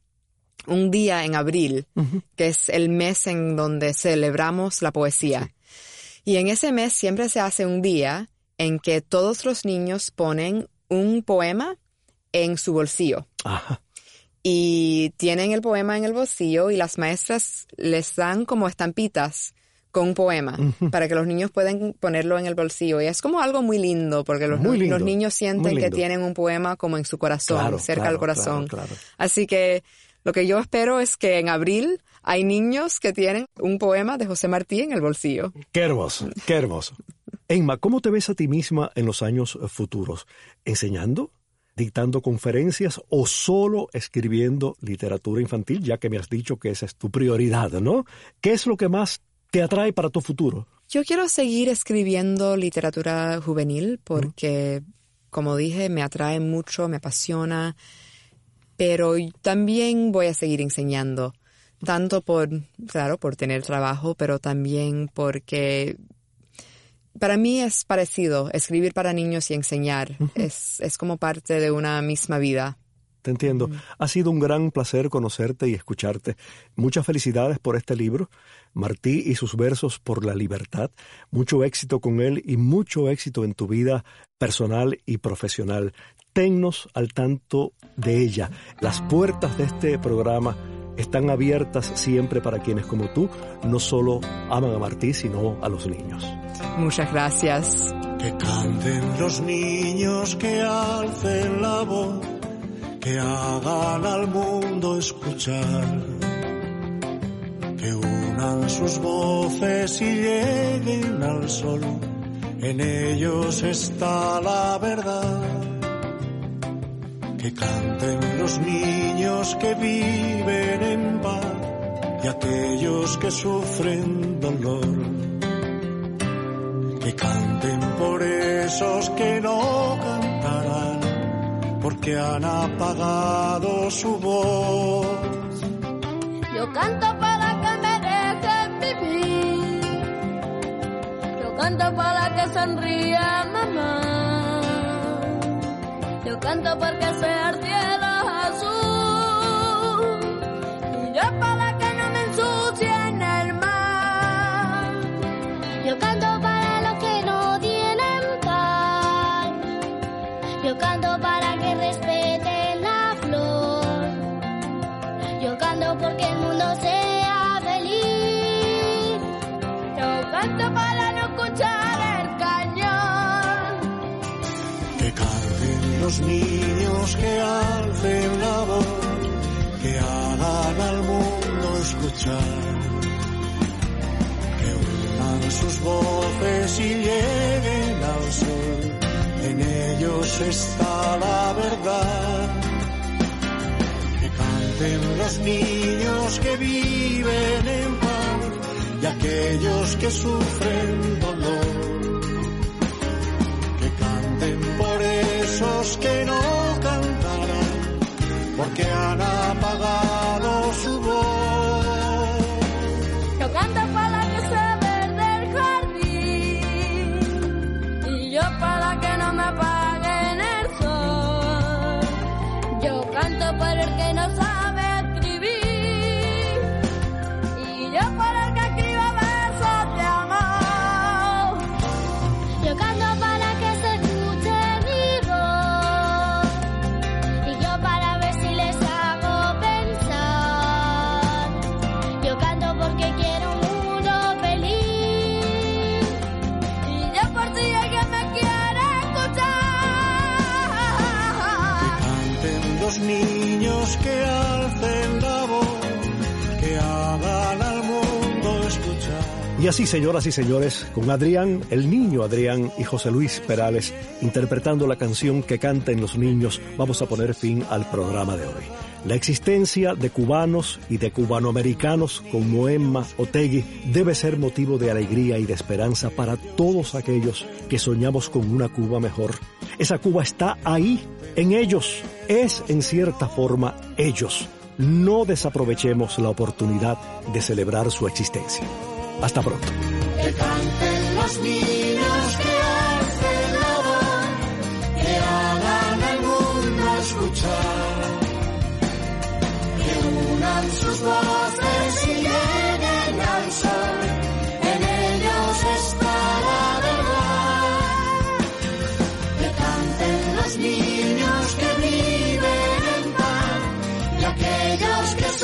un día en abril, uh-huh. que es el mes en donde celebramos la poesía. Sí. Y en ese mes siempre se hace un día en que todos los niños ponen un poema en su bolsillo.
Ajá.
Y tienen el poema en el bolsillo y las maestras les dan como estampitas con un poema uh-huh. para que los niños puedan ponerlo en el bolsillo. Y es como algo muy lindo porque los,
muy lindo,
los niños sienten que tienen un poema como en su corazón,
claro,
cerca
claro,
al corazón.
Claro, claro.
Así que lo que yo espero es que en abril hay niños que tienen un poema de José Martí en el bolsillo.
Qué hermoso, qué hermoso. Emma, ¿cómo te ves a ti misma en los años futuros? ¿Enseñando? ¿Dictando conferencias o solo escribiendo literatura infantil? Ya que me has dicho que esa es tu prioridad, ¿no? ¿Qué es lo que más te atrae para tu futuro?
Yo quiero seguir escribiendo literatura juvenil porque, uh-huh. como dije, me atrae mucho, me apasiona. Pero también voy a seguir enseñando, tanto por, claro, por tener trabajo, pero también porque para mí es parecido, escribir para niños y enseñar. Uh-huh. Es, es como parte de una misma vida.
Te entiendo. Uh-huh. Ha sido un gran placer conocerte y escucharte. Muchas felicidades por este libro, Martí y sus versos por la libertad. Mucho éxito con él y mucho éxito en tu vida personal y profesional. Tennos al tanto de ella. Las puertas de este programa están abiertas siempre para quienes como tú no solo aman a Martí, sino a los niños.
Muchas gracias.
Que canten los niños, que alcen la voz, que hagan al mundo escuchar, que unan unan sus voces y lleguen al sol. En ellos está la verdad. Que canten los niños que viven en paz y aquellos que sufren dolor. Que canten por esos que no cantarán, porque han apagado su voz.
Yo canto para que me dejen vivir. Yo canto para que sonría mamá. Yo canto porque sea el cielo azul. Y yo para que no me ensucien el mar.
Yo canto para los que no tienen paz. Yo canto para que respeten la flor. Yo canto porque el mundo sea feliz.
Yo canto para no escuchar el cañón.
Que canten los niños, que alcen la voz, que hagan al mundo escuchar. Que unan sus voces y lleguen al sol. En ellos está la verdad. Que canten los niños que viven en paz y aquellos que sufren dolor. Que canten por esos que no cantarán, porque han apagado su voz.
Yo canto para que se verde el jardín y yo para que no me apaguen el sol. Yo canto para el que no sabe escribir y yo para el que escriba versos de amor.
Yo canto para que se escuche mi voz y yo para ver si les hago pensar. Yo canto porque quiero un mundo feliz
y yo por si alguien me quiere escuchar.
Que canten los niños, que alcen la voz, que hagan al mundo escuchar.
Y así, señoras y señores, con Adrián, el niño Adrián y José Luis Perales interpretando la canción Que canten los niños, vamos a poner fin al programa de hoy. La existencia de cubanos y de cubanoamericanos como Emma Otegui debe ser motivo de alegría y de esperanza para todos aquellos que soñamos con una Cuba mejor. Esa Cuba está ahí, en ellos, es en cierta forma ellos. No desaprovechemos la oportunidad de celebrar su existencia. Hasta pronto.
Que canten los niños, que alcen la voz, que hagan al mundo escuchar. Que unan sus voces y lleguen al sol. En ellos está la verdad. Que canten los niños que viven en paz y aquellos que